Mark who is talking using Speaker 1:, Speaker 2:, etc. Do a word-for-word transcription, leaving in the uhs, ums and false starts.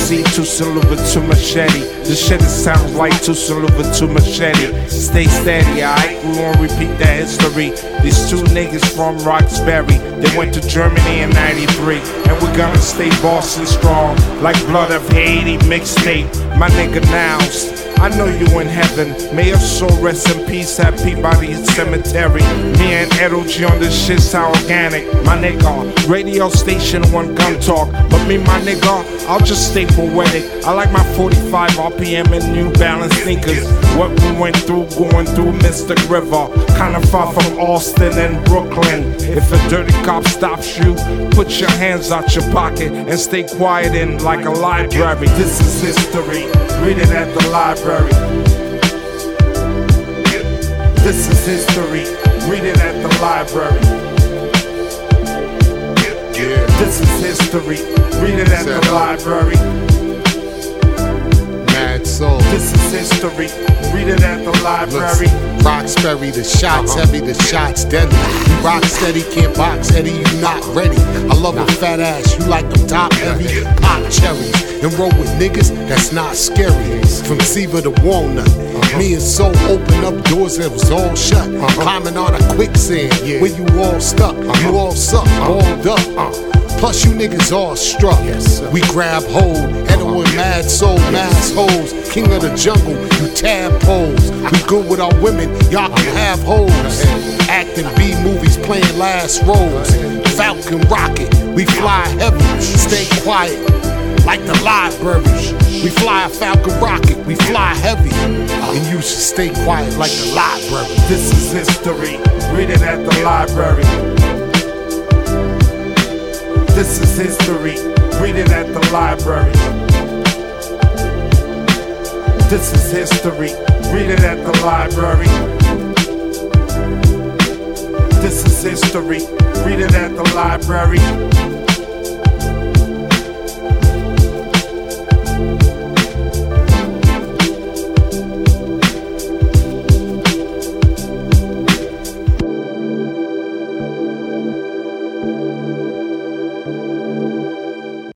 Speaker 1: see Tucson Louver to Machete. This shit sounds like Tucson Louver to Machete. Stay steady, alright? We won't repeat that history. These two niggas from Roxbury, they went to Germany in ninety-three. And we're gonna stay Boston strong, like Blood of Haiti mixtape. My nigga Nows, I know you in heaven. May your soul rest in peace at Peabody Cemetery. Me and Edo G on this shit sound organic. My nigga, radio station one gun talk. But me, my nigga, I'll just stay poetic. I like my forty-five R P M and New Balance sneakers. What we went through, going through Mystic River. Kinda far from Austin and Brooklyn. If a dirty cop stops you, put your hands out your pocket and stay quiet in like a library. This is history. Read it at the library. This is history. Read it at the library. This is history. Read it at the library.
Speaker 2: Mad Soul.
Speaker 1: This is history. Read it at the library.
Speaker 2: Roxbury, the shots
Speaker 1: uh-huh.
Speaker 2: heavy, the shots deadly. You rock steady, can't box Eddie, you not ready. I love a fat ass, you like them top heavy. Pop cherries and roll with niggas that's not scary. From Seaver to Walnut, uh-huh. Me and Soul open up doors that was all shut. Uh-huh. Climbing on a quicksand, yeah. Where you all stuck, uh-huh. You all suck, uh-huh. Balled up. Uh-huh. Plus you niggas all struck. Yes, we grab hold, Edo and Mad Soul, mass hoes. King of the jungle, you tadpoles. We good with our women, y'all can have hoes. Acting B movies, playing last roles. Falcon rocket, we fly heavy, stay quiet, like the library. We fly a Falcon rocket, we fly heavy, and you should stay quiet like the library.
Speaker 1: This is history, read it at the library. This is history, read it at the library. This is history, read it at the library. This is history, read it at the library.